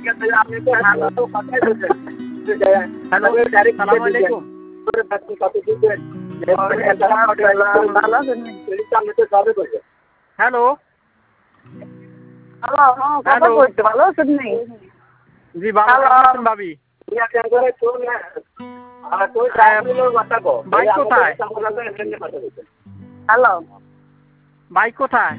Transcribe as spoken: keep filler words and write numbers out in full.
Hello, সালাম আলাইকুম। Hello hello ভালো আছেন নি? জি ভালো, কেমন আছেন ভাবি? বাইক কোথায়? হ্যালো বাইক কোথায়?